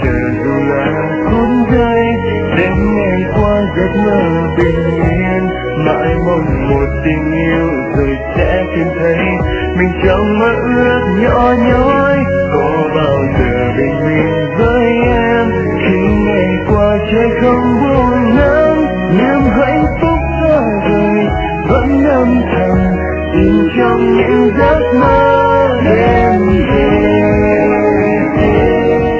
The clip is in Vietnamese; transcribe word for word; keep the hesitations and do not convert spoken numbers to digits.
chờ dù là phút giây đêm ngày qua giấc mơ bình yên, mãi mong một tình yêu rồi sẽ tìm thấy mình trong mơ ước nhỏ nhói. Có bao giờ bình minh với em khi ngày qua trời không buồn nắng, niềm hạnh phúc xa vời vẫn âm thầm in trong những giấc mơ đêm về.